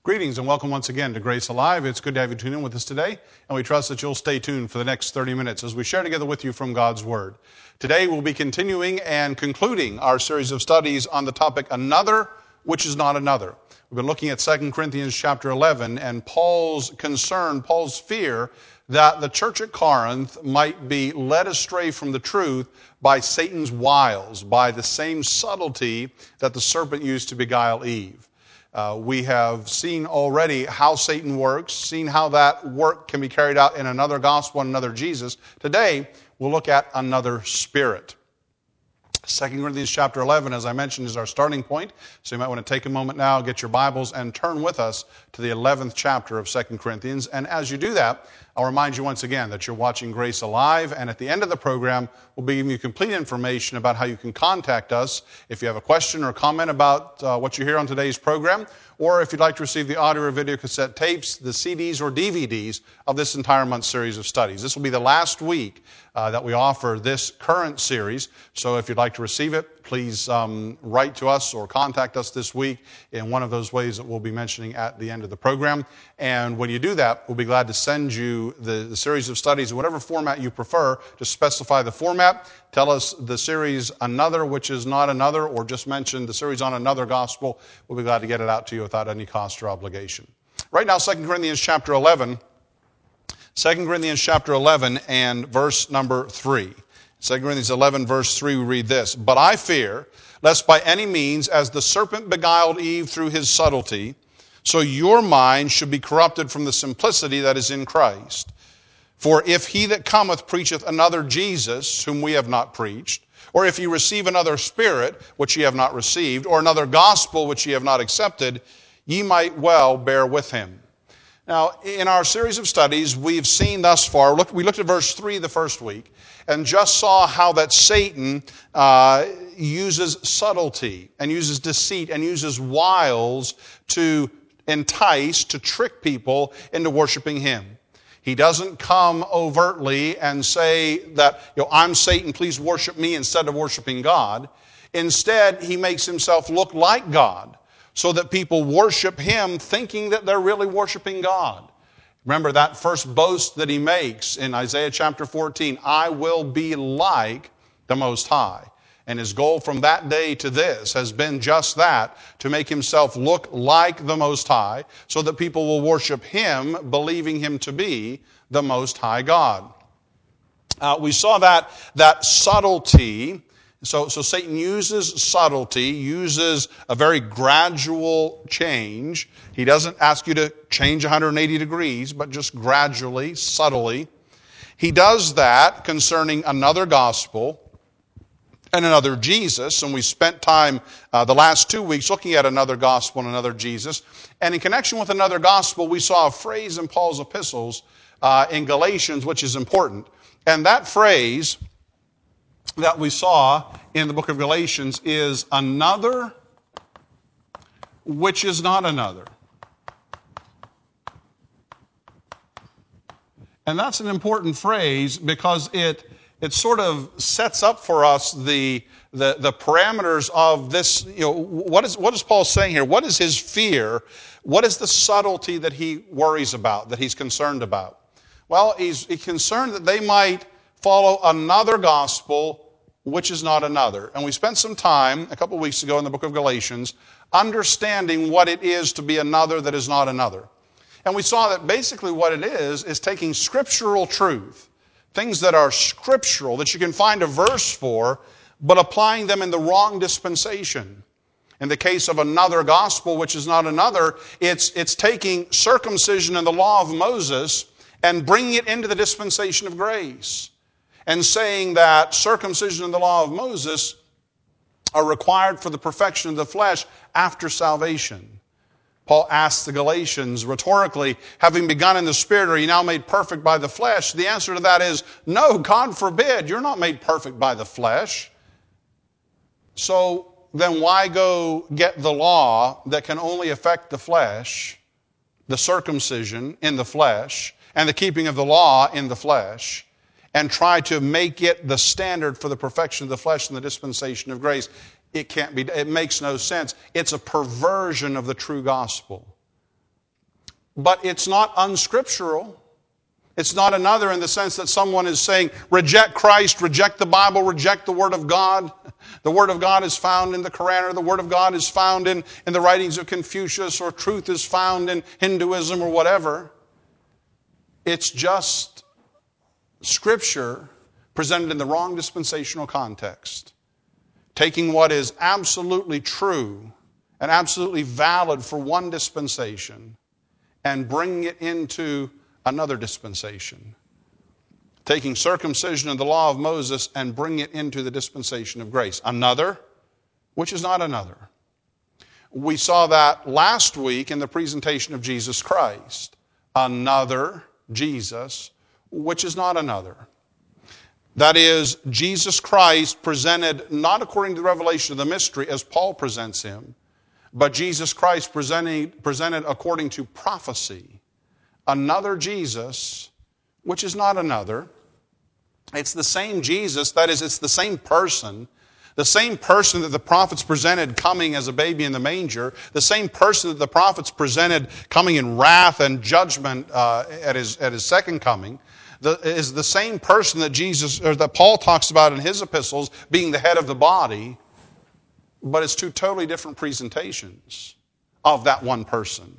Greetings and welcome once again to Grace Alive. It's good to have you tune in with us today, and we trust that you'll stay tuned for the next 30 minutes as we share together with you from God's Word. Today we'll be continuing and concluding our series of studies on the topic, Another Which Is Not Another. We've been looking at 2 Corinthians chapter 11 and Paul's concern, Paul's fear that the church at Corinth might be led astray from the truth by Satan's wiles, by the same subtlety that the serpent used to beguile Eve. We have seen already how Satan works, seen how that work can be carried out in another gospel and another Jesus. Today, we'll look at another spirit. 2 Corinthians chapter 11, as I mentioned, is our starting point. So you might want to take a moment now, get your Bibles, and turn with us to the 11th chapter of 2 Corinthians. And as you do that, I'll remind you once again that you're watching Grace Alive, and at the end of the program, we'll be giving you complete information about how you can contact us if you have a question or comment about what you hear on today's program, or if you'd like to receive the audio or video cassette tapes, the CDs or DVDs of this entire month's series of studies. This will be the last week that we offer this current series, so if you'd like to receive it, please write to us or contact us this week in one of those ways that we'll be mentioning at the end of the program. And when you do that, we'll be glad to send you the series of studies in whatever format you prefer. Just specify the format. Tell us the series Another Which Is Not Another, or just mention the series on another gospel. We'll be glad to get it out to you without any cost or obligation. Right now, 2 Corinthians chapter 11. 2 Corinthians chapter 11 and verse number 3. 2 Corinthians 11 verse 3 we read this, "But I fear, lest by any means, as the serpent beguiled Eve through his subtlety, so your mind should be corrupted from the simplicity that is in Christ. For if he that cometh preacheth another Jesus, whom we have not preached, or if ye receive another spirit, which ye have not received, or another gospel, which ye have not accepted, ye might well bear with him." Now, in our series of studies, we've seen thus far, we looked at verse 3 the first week, and just saw how that Satan uses subtlety, and uses deceit, and uses wiles to entice, to trick people into worshiping him. He doesn't come overtly and say that, I'm Satan, please worship me instead of worshiping God. Instead, he makes himself look like God, so that people worship him thinking that they're really worshiping God. Remember that first boast that he makes in Isaiah chapter 14, I will be like the Most High. And his goal from that day to this has been just that, to make himself look like the Most High, so that people will worship him, believing him to be the Most High God. We saw that subtlety. So Satan uses subtlety, uses a very gradual change. He doesn't ask you to change 180 degrees, but just gradually, subtly. He does that concerning another gospel and another Jesus. And we spent time the last 2 weeks looking at another gospel and another Jesus. And in connection with another gospel, we saw a phrase in Paul's epistles in Galatians, which is important. And that phrase that we saw in the book of Galatians is another which is not another. And that's an important phrase because it sort of sets up for us the parameters of this. What is Paul saying here? What is his fear? What is the subtlety that he worries about, that he's concerned about? Well, he's concerned that they might follow another gospel which is not another. And we spent some time a couple of weeks ago in the book of Galatians understanding what it is to be another that is not another. And we saw that basically what it is taking scriptural truth, things that are scriptural, that you can find a verse for, but applying them in the wrong dispensation. In the case of another gospel which is not another, it's taking circumcision in the law of Moses and bringing it into the dispensation of grace, and saying that circumcision and the law of Moses are required for the perfection of the flesh after salvation. Paul asks the Galatians rhetorically, having begun in the Spirit, are you now made perfect by the flesh? The answer to that is, no, God forbid, you're not made perfect by the flesh. So then why go get the law that can only affect the flesh, the circumcision in the flesh, and the keeping of the law in the flesh, and try to make it the standard for the perfection of the flesh and the dispensation of grace? It can't be. It makes no sense. It's a perversion of the true gospel. but it's not unscriptural. It's not another in the sense that someone is saying, reject Christ, reject the Bible, reject the Word of God. The Word of God is found in the Quran, or the Word of God is found in the writings of Confucius, or truth is found in Hinduism or whatever. It's just Scripture presented in the wrong dispensational context. Taking what is absolutely true and absolutely valid for one dispensation and bringing it into another dispensation. Taking circumcision and the law of Moses and bringing it into the dispensation of grace. Another, which is not another. We saw that last week in the presentation of Jesus Christ. Another Jesus, which is not another. That is, Jesus Christ presented not according to the revelation of the mystery as Paul presents him, but Jesus Christ presented according to prophecy. Another Jesus, which is not another. It's the same Jesus, that is, it's the same person that the prophets presented coming as a baby in the manger, the same person that the prophets presented coming in wrath and judgment at his second coming, is the same person that Paul talks about in his epistles being the head of the body, but it's two totally different presentations of that one person.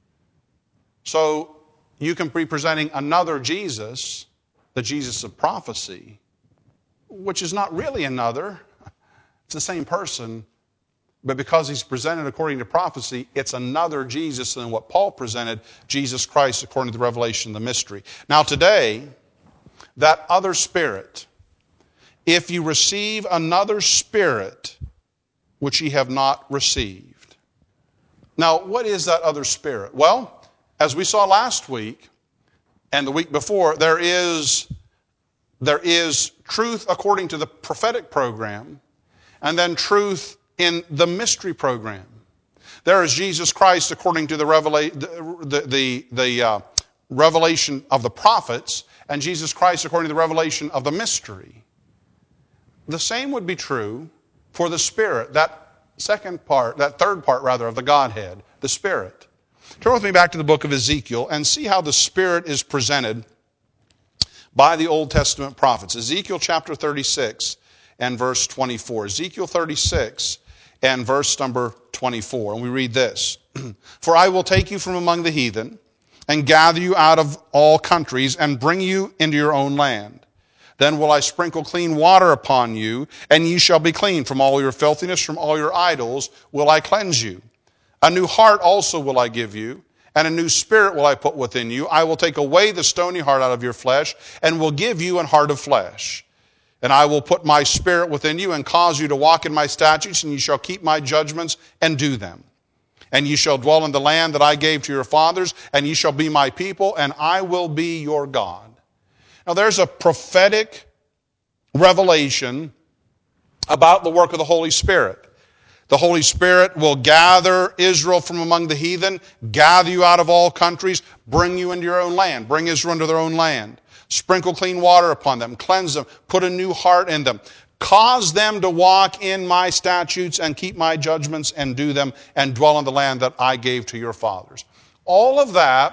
So you can be presenting another Jesus, the Jesus of prophecy, which is not really another. It's the same person, but because he's presented according to prophecy, it's another Jesus than what Paul presented, Jesus Christ according to the revelation of the mystery. Now today, that other Spirit, if you receive another Spirit which ye have not received. Now, what is that other Spirit? Well, as we saw last week and the week before, there is truth according to the prophetic program, and then truth in the mystery program. There is Jesus Christ according to the revelation of the prophets, and Jesus Christ according to the revelation of the mystery. The same would be true for the Spirit, that third part of the Godhead, the Spirit. Turn with me back to the book of Ezekiel and see how the Spirit is presented by the Old Testament prophets. Ezekiel chapter 36 and verse 24. Ezekiel 36 and verse number 24. And we read this. For I will take you from among the heathen and gather you out of all countries and bring you into your own land. Then will I sprinkle clean water upon you, and ye shall be clean. From all your filthiness, from all your idols will I cleanse you. A new heart also will I give you, and a new spirit will I put within you. I will take away the stony heart out of your flesh, and will give you an heart of flesh. And I will put my spirit within you, and cause you to walk in my statutes, and ye shall keep my judgments, and do them. And ye shall dwell in the land that I gave to your fathers, and ye shall be my people, and I will be your God. Now there's a prophetic revelation about the work of the Holy Spirit. The Holy Spirit will gather Israel from among the heathen, gather you out of all countries, bring you into your own land, bring Israel into their own land, sprinkle clean water upon them, cleanse them, put a new heart in them, cause them to walk in my statutes and keep my judgments and do them and dwell in the land that I gave to your fathers. All of that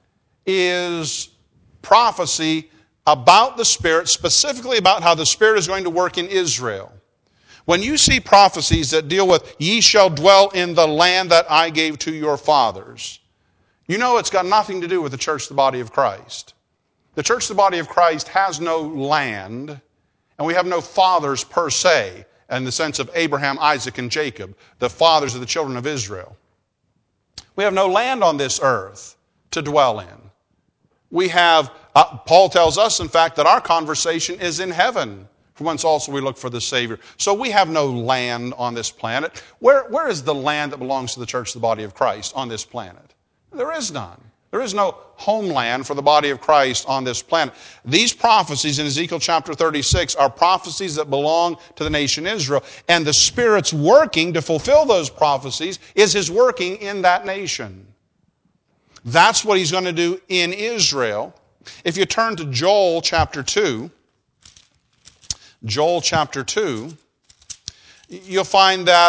is prophecy about the Spirit, specifically about how the Spirit is going to work in Israel. When you see prophecies that deal with, ye shall dwell in the land that I gave to your fathers, you know it's got nothing to do with the church, the body of Christ. The church, the body of Christ, has no land, and we have no fathers per se, in the sense of Abraham, Isaac, and Jacob, the fathers of the children of Israel. We have no land on this earth to dwell in. We have, Paul tells us, in fact, that our conversation is in heaven, from whence also we look for the Savior. So we have no land on this planet. Where is the land that belongs to the church, the body of Christ, on this planet? There is none. There is no homeland for the body of Christ on this planet. These prophecies in Ezekiel chapter 36 are prophecies that belong to the nation Israel, and the Spirit's working to fulfill those prophecies is His working in that nation. That's what He's going to do in Israel. If you turn to Joel chapter 2, you'll find that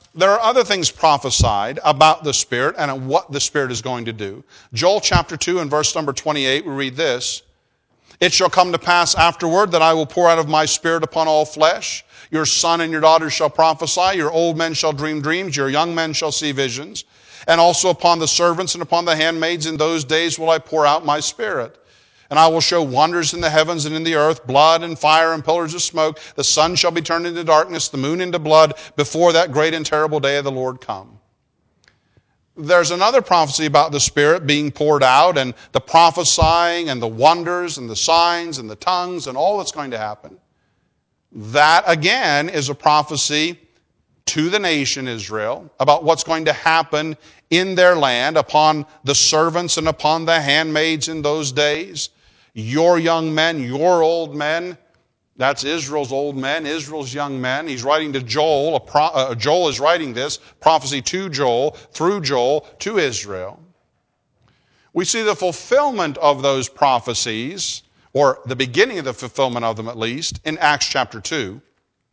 there are other things prophesied about the Spirit and what the Spirit is going to do. Joel chapter 2 and verse number 28, we read this. It shall come to pass afterward that I will pour out of my Spirit upon all flesh. Your son and your daughter shall prophesy. Your old men shall dream dreams. Your young men shall see visions. And also upon the servants and upon the handmaids in those days will I pour out my Spirit. And I will show wonders in the heavens and in the earth, blood and fire and pillars of smoke. The sun shall be turned into darkness, the moon into blood, before that great and terrible day of the Lord come. There's another prophecy about the Spirit being poured out and the prophesying and the wonders and the signs and the tongues and all that's going to happen. That, again, is a prophecy to the nation Israel about what's going to happen in their land upon the servants and upon the handmaids in those days. Your young men, your old men, that's Israel's old men, Israel's young men. He's writing to Joel. Joel is writing this prophecy to Joel, through Joel, to Israel. We see the fulfillment of those prophecies, or the beginning of the fulfillment of them at least, in Acts chapter 2.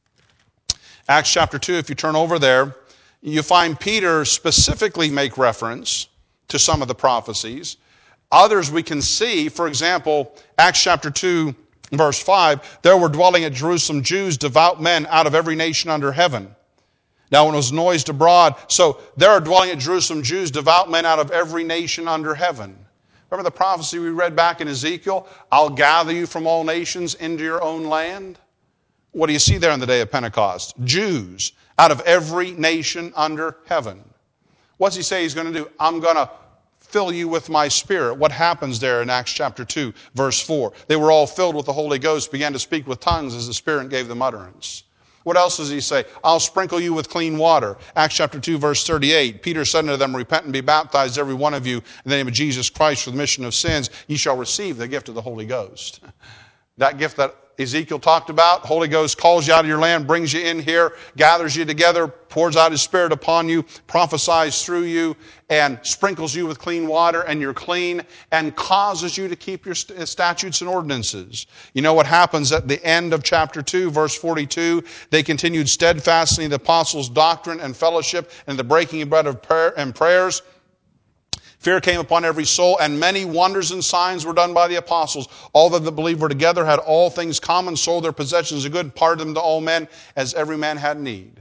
Acts chapter 2, if you turn over there, you find Peter specifically make reference to some of the prophecies. Others we can see, for example, Acts chapter 2, verse 5, there were dwelling at Jerusalem Jews, devout men out of every nation under heaven. Now when it was noised abroad, so there are dwelling at Jerusalem Jews, devout men out of every nation under heaven. Remember the prophecy we read back in Ezekiel? I'll gather you from all nations into your own land. What do you see there on the day of Pentecost? Jews out of every nation under heaven. What's he say he's going to do? I'm going to fill you with my Spirit. What happens there in Acts chapter 2, verse 4? They were all filled with the Holy Ghost, began to speak with tongues as the Spirit gave them utterance. What else does he say? I'll sprinkle you with clean water. Acts chapter 2, verse 38. Peter said unto them, repent and be baptized, every one of you, in the name of Jesus Christ for the remission of sins. Ye shall receive the gift of the Holy Ghost. That gift that Ezekiel talked about, Holy Ghost calls you out of your land, brings you in here, gathers you together, pours out His Spirit upon you, prophesies through you, and sprinkles you with clean water, and you're clean, and causes you to keep your statutes and ordinances. You know what happens at the end of chapter 2, verse 42? They continued steadfastly in the apostles' doctrine and fellowship, and the breaking of bread of prayer and prayers. Fear came upon every soul, and many wonders and signs were done by the apostles. All that believed were together, had all things common, sold their possessions a good, parted them to all men, as every man had need.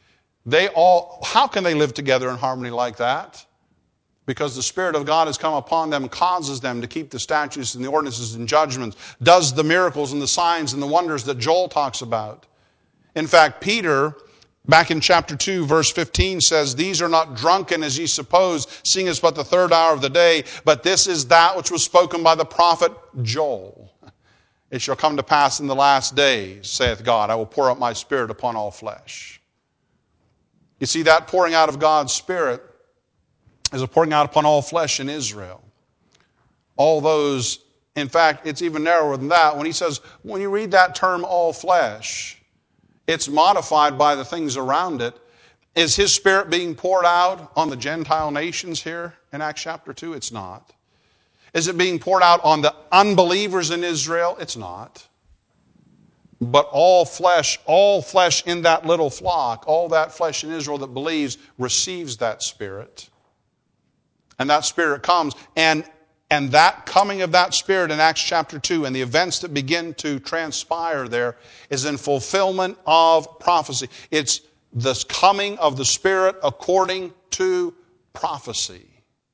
How can they live together in harmony like that? Because the Spirit of God has come upon them, causes them to keep the statutes and the ordinances and judgments, does the miracles and the signs and the wonders that Joel talks about. In fact, Peter, back in chapter 2, verse 15 says, these are not drunken as ye suppose, seeing it's but the third hour of the day, but this is that which was spoken by the prophet Joel. It shall come to pass in the last days, saith God, I will pour out my Spirit upon all flesh. You see, that pouring out of God's Spirit is a pouring out upon all flesh in Israel. All those, in fact, it's even narrower than that. When he says, when you read that term all flesh, it's modified by the things around it. Is His Spirit being poured out on the Gentile nations here in Acts chapter 2? It's not. Is it being poured out on the unbelievers in Israel? It's not. But all flesh in that little flock, all that flesh in Israel that believes, receives that Spirit. And that Spirit comes. And that coming of that Spirit in Acts chapter 2 and the events that begin to transpire there is in fulfillment of prophecy. It's the coming of the Spirit according to prophecy.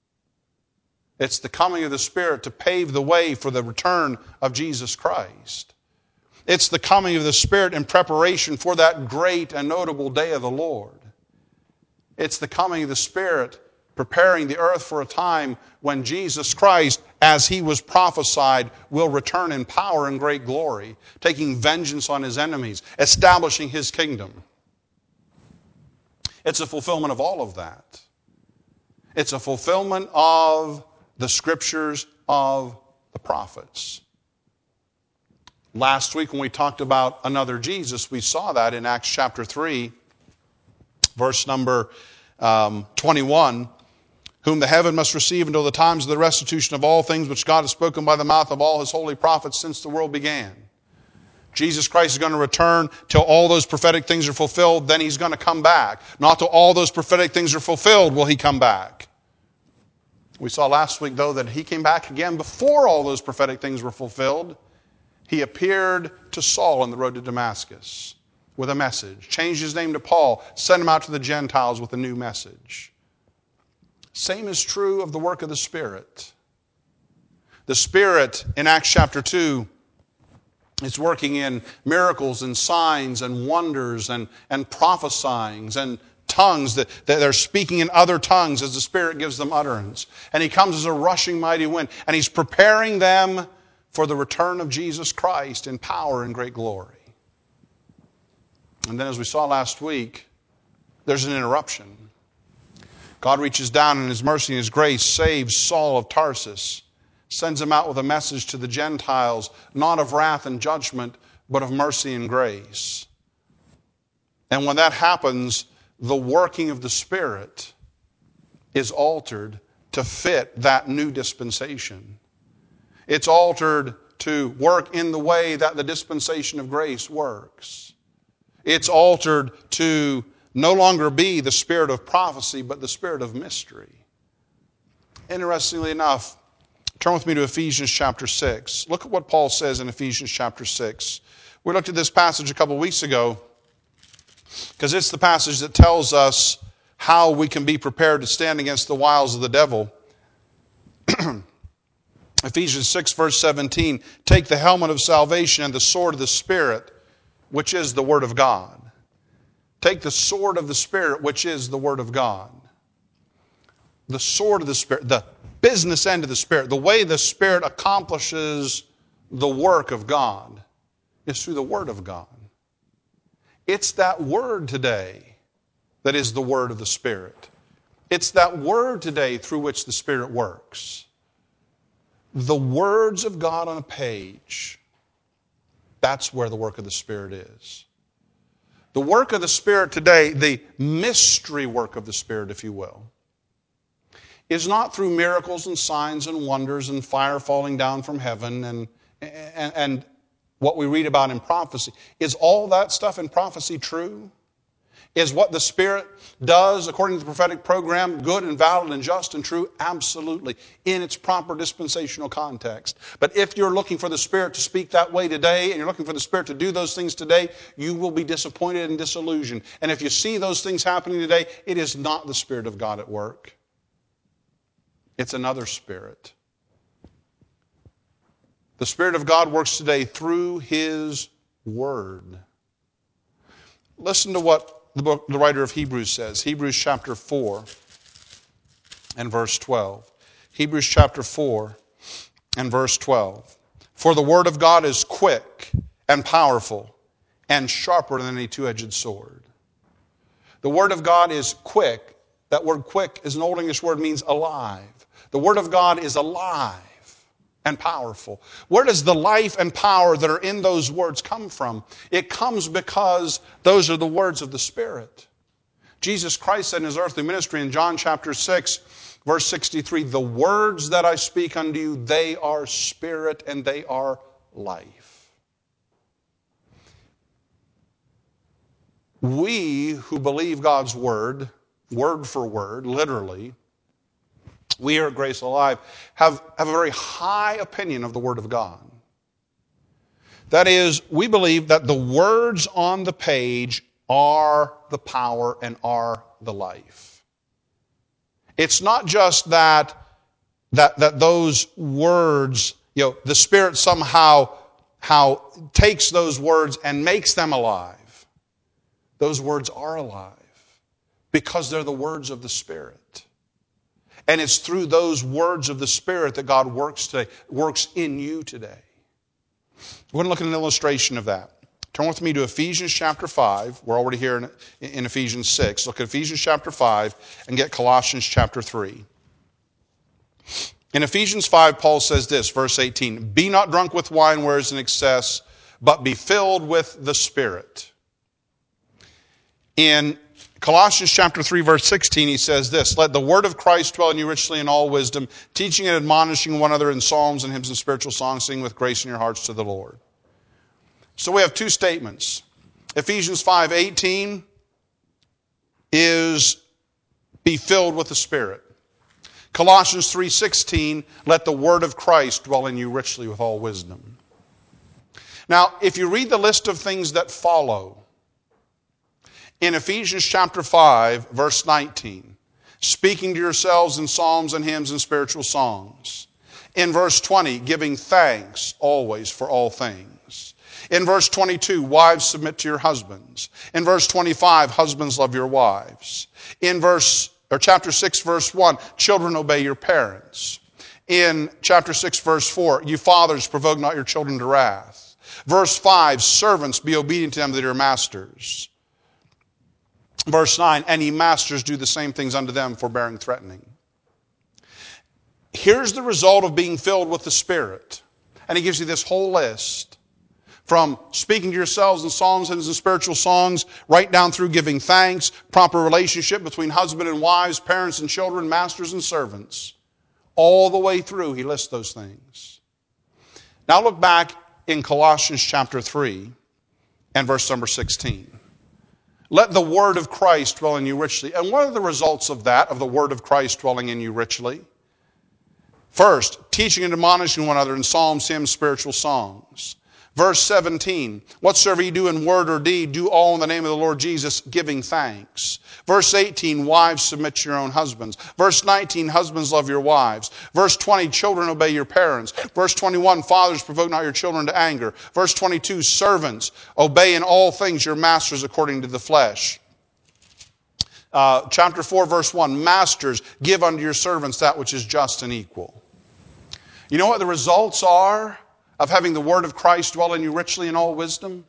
It's the coming of the Spirit to pave the way for the return of Jesus Christ. It's the coming of the Spirit in preparation for that great and notable day of the Lord. It's the coming of the Spirit preparing the earth for a time when Jesus Christ, as He was prophesied, will return in power and great glory, taking vengeance on His enemies, establishing His kingdom. It's a fulfillment of all of that. It's a fulfillment of the Scriptures of the prophets. Last week when we talked about another Jesus, we saw that in Acts chapter 3, verse number 21, whom the heaven must receive until the times of the restitution of all things which God has spoken by the mouth of all His holy prophets since the world began. Jesus Christ is going to return till all those prophetic things are fulfilled, then He's going to come back. Not till all those prophetic things are fulfilled will He come back. We saw last week, though, that He came back again before all those prophetic things were fulfilled. He appeared to Saul on the road to Damascus with a message, changed his name to Paul, sent him out to the Gentiles with a new message. Same is true of the work of the Spirit. The Spirit in Acts chapter 2 is working in miracles and signs and wonders and prophesying and tongues, that they're speaking in other tongues as the Spirit gives them utterance. And He comes as a rushing mighty wind, and He's preparing them for the return of Jesus Christ in power and great glory. And then as we saw last week, there's an interruption. God reaches down in His mercy and His grace, saves Saul of Tarsus, sends him out with a message to the Gentiles, not of wrath and judgment, but of mercy and grace. And when that happens, the working of the Spirit is altered to fit that new dispensation. It's altered to work in the way that the dispensation of grace works. It's altered to no longer be the spirit of prophecy, but the spirit of mystery. Interestingly enough, turn with me to Ephesians chapter 6. Look at what Paul says in Ephesians chapter 6. We looked at this passage a couple of weeks ago because it's the passage that tells us how we can be prepared to stand against the wiles of the devil. Ephesians 6 verse 17, take the helmet of salvation and the sword of the Spirit, which is the Word of God. Take the sword of the Spirit, which is the Word of God. The sword of the Spirit, the business end of the Spirit, the way the Spirit accomplishes the work of God is through the Word of God. It's that Word today that is the Word of the Spirit. It's that Word today through which the Spirit works. The words of God on a page, that's where the work of the Spirit is. The work of the Spirit today, the mystery work of the Spirit, if you will, is not through miracles and signs and wonders and fire falling down from heaven and what we read about in prophecy. Is all that stuff in prophecy true? Is what the Spirit does according to the prophetic program good and valid and just and true? Absolutely, in its proper dispensational context. But if you're looking for the Spirit to speak that way today and you're looking for the Spirit to do those things today, you will be disappointed and disillusioned. And if you see those things happening today, it is not the Spirit of God at work. It's another spirit. The Spirit of God works today through His Word. Listen to what the writer of Hebrews says. Hebrews chapter 4 and verse 12. Hebrews chapter 4 and verse 12. For the Word of God is quick and powerful and sharper than any two-edged sword. The Word of God is quick. That word quick is an Old English word, means alive. The Word of God is alive and powerful. Where does the life and power that are in those words come from? It comes because those are the words of the Spirit. Jesus Christ said in His earthly ministry in John chapter 6, verse 63, the words that I speak unto you, they are spirit and they are life. We who believe God's word, word for word, literally, we here at Grace Alive have a very high opinion of the Word of God. That is, we believe that the words on the page are the power and are the life. It's not just that those words, the Spirit somehow takes those words and makes them alive. Those words are alive because they're the words of the Spirit. And it's through those words of the Spirit that God works today, works in you today. We're going to look at an illustration of that. Turn with me to Ephesians chapter 5. We're already here in Ephesians 6. Look at Ephesians chapter 5 and get Colossians chapter 3. In Ephesians 5, Paul says this, verse 18, be not drunk with wine where is an excess, but be filled with the Spirit. In Colossians chapter 3, verse 16, he says this, let the word of Christ dwell in you richly in all wisdom, teaching and admonishing one another in psalms and hymns and spiritual songs, singing with grace in your hearts to the Lord. So we have two statements. Ephesians 5:18 is be filled with the Spirit. Colossians 3:16, let the word of Christ dwell in you richly with all wisdom. Now, if you read the list of things that follow, in Ephesians chapter 5, verse 19, speaking to yourselves in psalms and hymns and spiritual songs. In verse 20, giving thanks always for all things. In verse 22, wives submit to your husbands. In verse 25, husbands love your wives. In chapter 6, verse 1, children obey your parents. In chapter 6, verse 4, you fathers provoke not your children to wrath. Verse 5, servants be obedient to them that are your masters. Verse 9, and ye masters do the same things unto them, forbearing, threatening. Here's the result of being filled with the Spirit. And he gives you this whole list. From speaking to yourselves in psalms, hymns, and spiritual songs, right down through giving thanks, proper relationship between husband and wives, parents and children, masters and servants. All the way through, he lists those things. Now look back in Colossians chapter 3 and verse number 16. Let the word of Christ dwell in you richly. And what are the results of that, of the word of Christ dwelling in you richly? First, teaching and admonishing one another in psalms, hymns, spiritual songs. Verse 17, whatsoever ye do in word or deed, do all in the name of the Lord Jesus, giving thanks. Verse 18, wives submit to your own husbands. Verse 19, husbands love your wives. Verse 20, children obey your parents. Verse 21, fathers provoke not your children to anger. Verse 22, servants obey in all things your masters according to the flesh. Chapter 4, verse 1, masters, give unto your servants that which is just and equal. You know what the results are of having the word of Christ dwell in you richly in all wisdom?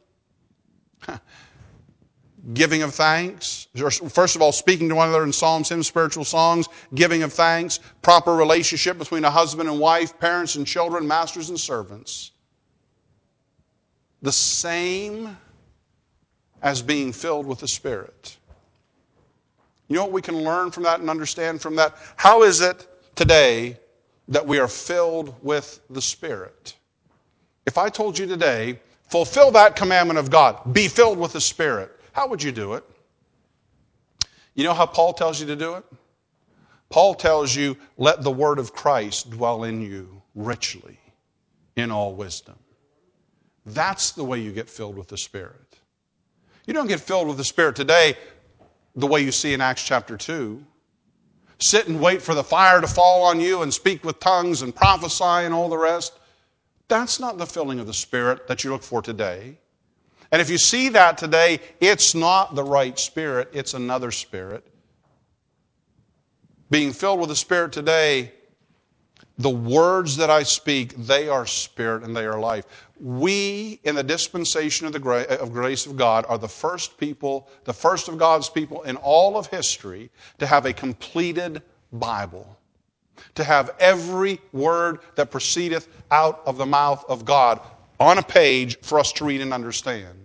Giving of thanks. First of all, speaking to one another in psalms, hymns, spiritual songs. Giving of thanks. Proper relationship between a husband and wife, parents and children, masters and servants. The same as being filled with the Spirit. You know what we can learn from that and understand from that? How is it today that we are filled with the Spirit? If I told you today, fulfill that commandment of God, be filled with the Spirit, how would you do it? You know how Paul tells you to do it? Paul tells you, let the word of Christ dwell in you richly in all wisdom. That's the way you get filled with the Spirit. You don't get filled with the Spirit today the way you see in Acts chapter 2. Sit and wait for the fire to fall on you and speak with tongues and prophesy and all the rest. That's not the filling of the Spirit that you look for today. And if you see that today, it's not the right Spirit, it's another spirit. Being filled with the Spirit today, the words that I speak, they are Spirit and they are life. We, in the dispensation of the grace of God, are the first people, the first of God's people in all of history to have a completed Bible. To have every word that proceedeth out of the mouth of God on a page for us to read and understand.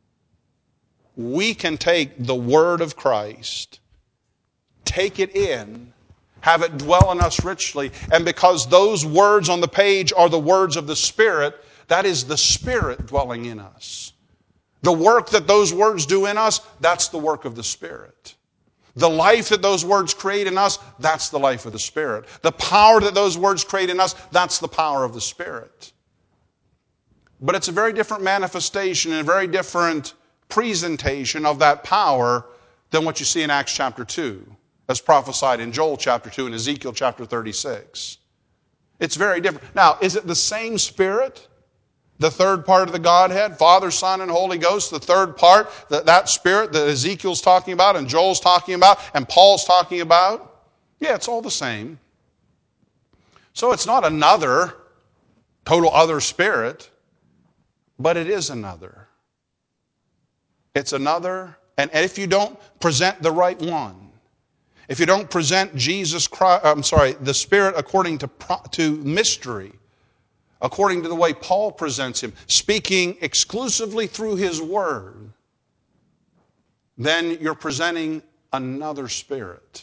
We can take the word of Christ, take it in, have it dwell in us richly, and because those words on the page are the words of the Spirit, that is the Spirit dwelling in us. The work that those words do in us, that's the work of the Spirit. The life that those words create in us, that's the life of the Spirit. The power that those words create in us, that's the power of the Spirit. But it's a very different manifestation and a very different presentation of that power than what you see in Acts chapter 2, as prophesied in Joel chapter 2 and Ezekiel chapter 36. It's very different. Now, is it the same Spirit? The third part of the Godhead, Father, Son, and Holy Ghost, the third part, that Spirit that Ezekiel's talking about and Joel's talking about and Paul's talking about, yeah, it's all the same. So it's not another, total other Spirit, but it is another. It's another, and if you don't present the right one, if you don't present Jesus Christ, the Spirit according to mystery, according to the way Paul presents him, speaking exclusively through his word, then you're presenting another Spirit,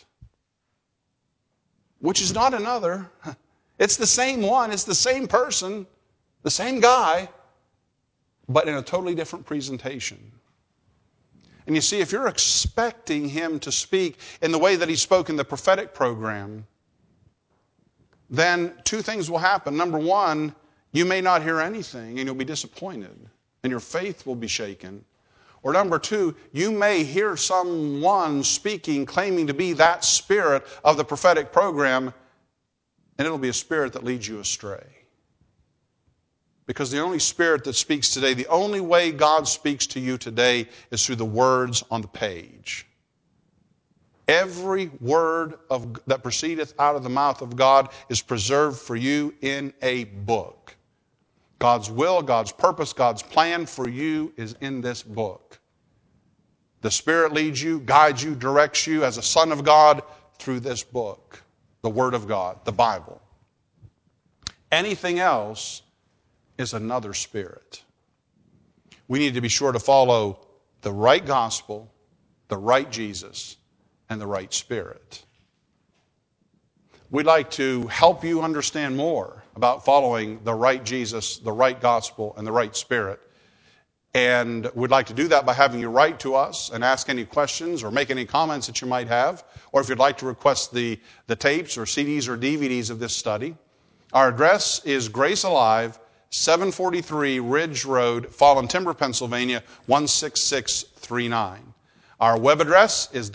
which is not another. It's the same one. It's the same person, the same guy. but in a totally different presentation. And you see, if you're expecting him to speak in the way that he spoke in the prophetic program, then two things will happen. Number one, you may not hear anything and you'll be disappointed and your faith will be shaken. Or number two, you may hear someone speaking, claiming to be that spirit of the prophetic program, and it'll be a spirit that leads you astray. Because the only spirit that speaks today, the only way God speaks to you today is through the words on the page. Every word that proceedeth out of the mouth of God is preserved for you in a book. God's will, God's purpose, God's plan for you is in this book. The Spirit leads you, guides you, directs you as a son of God through this book, the Word of God, the Bible. Anything else is another spirit. We need to be sure to follow the right gospel, the right Jesus, and the right spirit. We'd like to help you understand more about following the right Jesus, the right gospel, and the right spirit. And we'd like to do that by having you write to us and ask any questions or make any comments that you might have. Or if you'd like to request the tapes or CDs or DVDs of this study. Our address is Grace Alive, 743 Ridge Road, Fallen Timber, Pennsylvania, 16639. Our web address is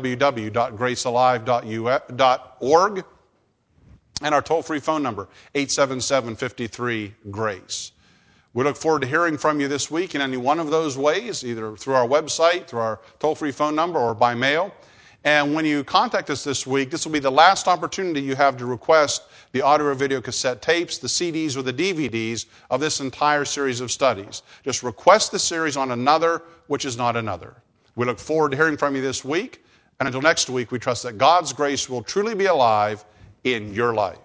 www.gracealive.org. And our toll-free phone number, 877-53-GRACE. We look forward to hearing from you this week in any one of those ways, either through our website, through our toll-free phone number, or by mail. And when you contact us this week, this will be the last opportunity you have to request the audio or video cassette tapes, the CDs, or the DVDs of this entire series of studies. Just request the series on another, which is not another. We look forward to hearing from you this week. And until next week, we trust that God's grace will truly be alive in your life.